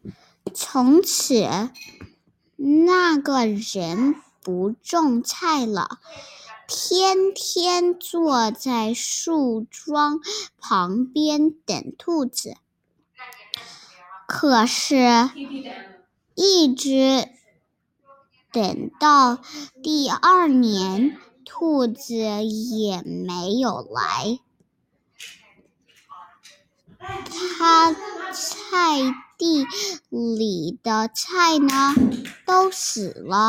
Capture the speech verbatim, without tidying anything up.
从此那个人不种菜了，天天坐在树桩旁边等兔子。可是一直等到第二年，兔子也没有来。它菜地里的菜呢，都死了。